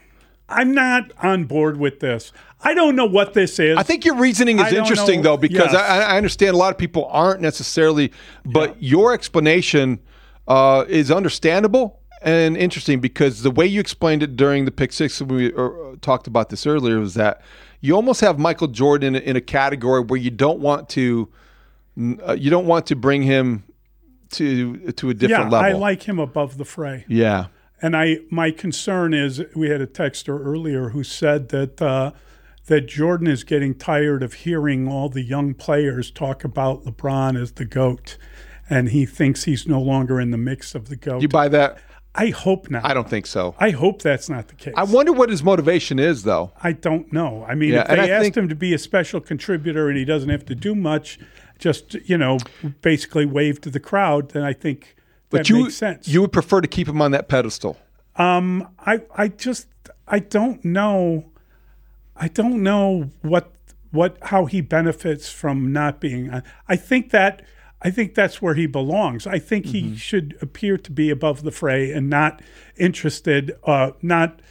I'm not on board with this. I don't know what this is. I think your reasoning is interesting, know. though, because yes. I, I understand a lot of people aren't necessarily, but yeah. your explanation uh, is understandable and interesting because the way you explained it during the pick six, we or, talked about this earlier, was that you almost have Michael Jordan in, in a category where you don't want to, uh, you don't want to bring him to to a different yeah, level. I like him above the fray. Yeah. And I, my concern is, we had a texter earlier who said that uh, that Jordan is getting tired of hearing all the young players talk about LeBron as the GOAT, and he thinks he's no longer in the mix of the GOAT. You buy that? I hope not. I don't think so. I hope that's not the case. I wonder what his motivation is, though. I don't know. I mean, yeah, if they asked think, him to be a special contributor and he doesn't have to do much, just, you know, basically wave to the crowd, then I think but that you, makes sense. You would prefer to keep him on that pedestal? Um, I, I just, I don't know. I don't know what, what, how he benefits from not being on. I think that, I think that's where he belongs. I think mm-hmm. he should appear to be above the fray and not interested, uh, not,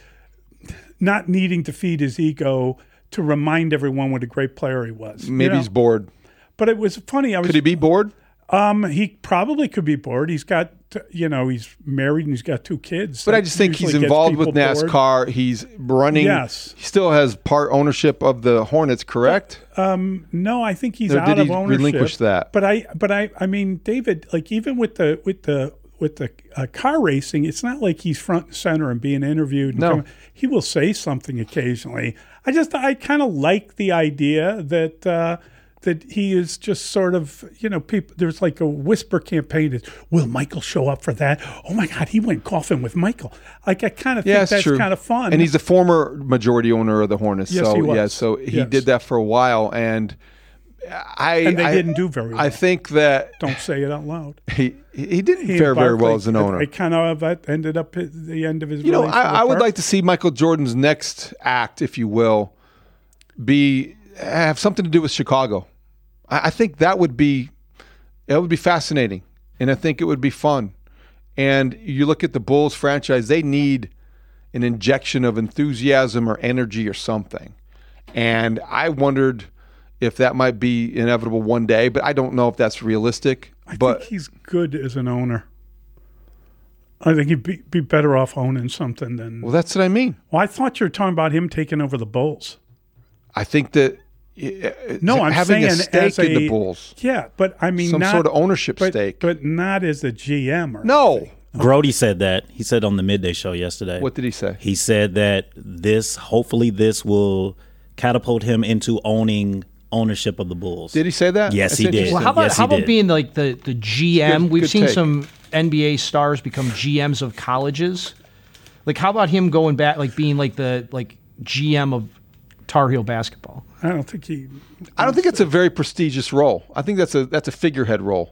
not needing to feed his ego to remind everyone what a great player he was. Maybe you know? he's bored. But it was funny. I was, could he be bored? Um, he probably could be bored. He's got, you know, he's married and he's got two kids. But I just think he's involved with NASCAR. Bored. He's running. Yes. He still has part ownership of the Hornets, correct? But, um, no, I think he's or out did of he ownership. Relinquish that. But I, but I, I mean, David, like even with the with the with the uh, car racing, it's not like he's front and center and being interviewed. And no, coming. He will say something occasionally. I just, I kind of like the idea that. Uh, that he is just sort of, you know, people. There's like a whisper campaign that, will Michael show up for that? Oh, my God, he went golfing with Michael. Like, I kind of yeah, think that's true. kind of fun. And he's a former majority owner of the Hornets. Yes, so, he was. Yeah, so he yes. did that for a while. And I And they I, didn't do very well. I think that. Don't say it out loud. He he didn't he fare very well as an owner. It kind of ended up at the end of his You know, I, I would like to see Michael Jordan's next act, if you will, be have something to do with Chicago. I think that would be that would be fascinating, and I think it would be fun. And you look at the Bulls franchise; they need an injection of enthusiasm or energy or something. And I wondered if that might be inevitable one day, but I don't know if that's realistic. I but think he's good as an owner. I think he'd be, be better off owning something than. Well, that's what I mean. Well, I thought you were talking about him taking over the Bulls. I think that. No, I'm having saying a stake as a, in the Bulls. Yeah, but I mean, some not, sort of ownership but, stake, but not as a G M or no. Anything. Grody said that. He said on the midday show yesterday. What did he say? He said that this, hopefully, this will catapult him into owning ownership of the Bulls. Did he say that? Yes, That's he did. Well, how about yes, how about did. being like the the G M? Good, We've good seen take. some N B A stars become G Ms of colleges. Like, how about him going back, like being like the like G M of Tar Heel basketball? I don't think he. I don't think it's a very prestigious role. I think that's a that's a figurehead role,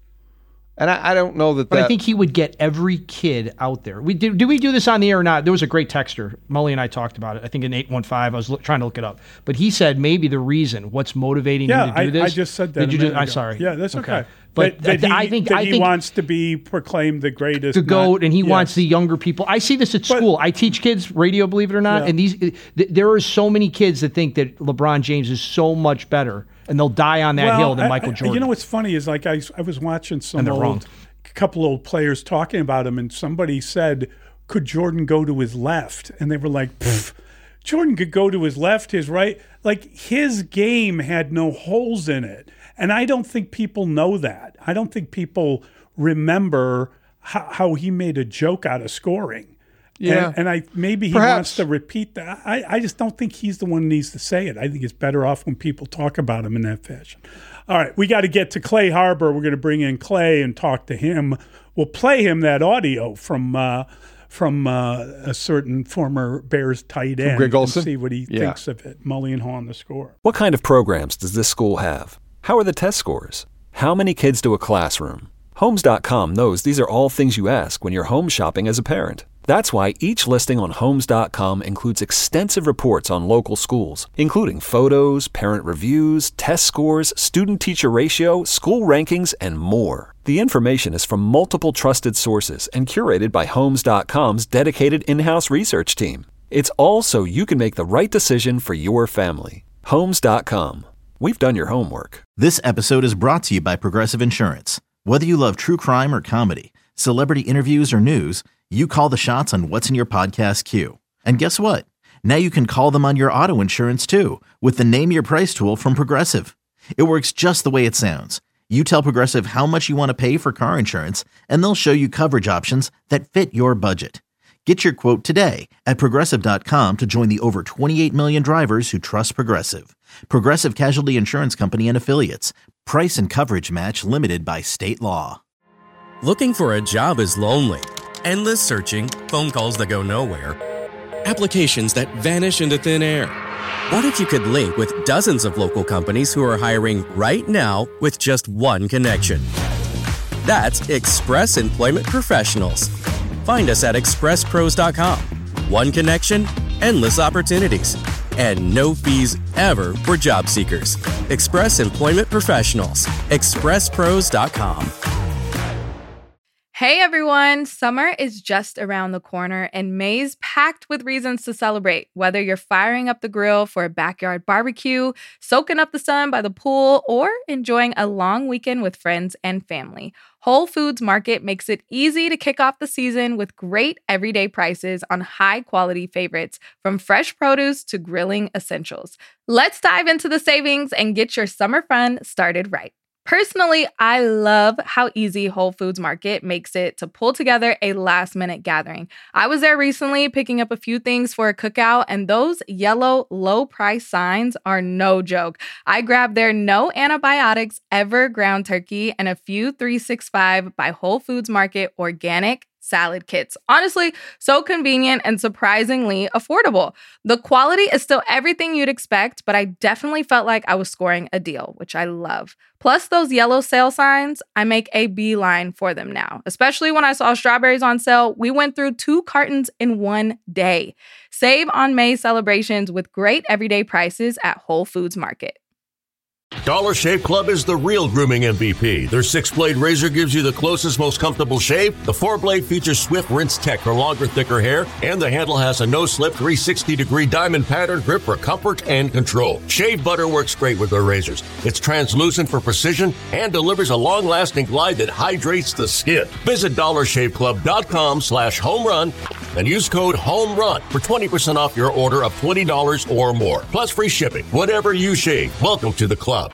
and I, I don't know that. But that, I think he would get every kid out there. We did. Did we do this on the air or not? There was a great texter. Mully and I talked about it. I think in eight one five. I was lo- trying to look it up, but he said maybe the reason what's motivating Yeah, him to do I, this. I just said that. Did a you? minute Just, I'm ago. sorry. Yeah, that's okay. okay. But that, that he, I think that I he think wants to be proclaimed the greatest, the GOAT, not, and he yes. wants the younger people. I see this at school. But, I teach kids radio, believe it or not, yeah. and these th- there are so many kids that think that LeBron James is so much better, and they'll die on that well, hill than I, Michael I, Jordan. You know what's funny is like I, I was watching some And they're old, wrong. couple old players talking about him, and somebody said, "Could Jordan go to his left?" And they were like, Pfft, "Jordan could go to his left, his right." Like his game had no holes in it, and I don't think people know that. I don't think people remember how, how he made a joke out of scoring. Yeah, and, and I maybe he Perhaps. wants to repeat that. I, I just don't think he's the one who needs to say it. I think it's better off when people talk about him in that fashion. All right, we got to get to Clay Harbor. We're going to bring in Clay and talk to him. We'll play him that audio from uh, from uh, a certain former Bears tight end Greg Olsen? and see what he Yeah. thinks of it. Mully and Haw on the Score. What kind of programs does this school have? How are the test scores? How many kids do a classroom? Homes dot com knows these are all things you ask when you're home shopping as a parent. That's why each listing on Homes dot com includes extensive reports on local schools, including photos, parent reviews, test scores, student-teacher ratio, school rankings, and more. The information is from multiple trusted sources and curated by Homes dot com's dedicated in-house research team. It's all so you can make the right decision for your family. Homes dot com. We've done your homework. This episode is brought to you by Progressive Insurance. Whether you love true crime or comedy, celebrity interviews or news, you call the shots on what's in your podcast queue. And guess what? Now you can call them on your auto insurance too with the Name Your Price tool from Progressive. It works just the way it sounds. You tell Progressive how much you want to pay for car insurance, and they'll show you coverage options that fit your budget. Get your quote today at Progressive dot com to join the over twenty-eight million drivers who trust Progressive. Progressive Casualty Insurance Company and Affiliates. Price and coverage match limited by state law. Looking for a job is lonely. Endless searching, phone calls that go nowhere, applications that vanish into thin air. What if you could link with dozens of local companies who are hiring right now with just one connection? That's Express Employment Professionals. Find us at express pros dot com. One connection, endless opportunities, and no fees ever for job seekers. Express Employment Professionals. express pros dot com. Hey everyone, summer is just around the corner and May's packed with reasons to celebrate. Whether you're firing up the grill for a backyard barbecue, soaking up the sun by the pool, or enjoying a long weekend with friends and family, Whole Foods Market makes it easy to kick off the season with great everyday prices on high-quality favorites, from fresh produce to grilling essentials. Let's dive into the savings and get your summer fun started right. Personally, I love how easy Whole Foods Market makes it to pull together a last-minute gathering. I was there recently picking up a few things for a cookout, and those yellow low-price signs are no joke. I grabbed their no antibiotics ever ground turkey and a few three sixty-five by Whole Foods Market organic salad kits. Honestly, so convenient and surprisingly affordable. The quality is still everything you'd expect, but I definitely felt like I was scoring a deal, which I love. Plus those yellow sale signs, I make a beeline for them now. Especially when I saw strawberries on sale, we went through two cartons in one day. Save on May celebrations with great everyday prices at Whole Foods Market. Dollar Shave Club is the real grooming M V P. Their six-blade razor gives you the closest, most comfortable shave. The four-blade features Swift Rinse Tech for longer, thicker hair. And the handle has a no-slip three sixty degree diamond pattern grip for comfort and control. Shave butter works great with their razors. It's translucent for precision and delivers a long-lasting glide that hydrates the skin. Visit dollar shave club dot com slash home run and use code HOMERUN for twenty percent off your order of twenty dollars or more. Plus free shipping. Whatever you shave, welcome to the club.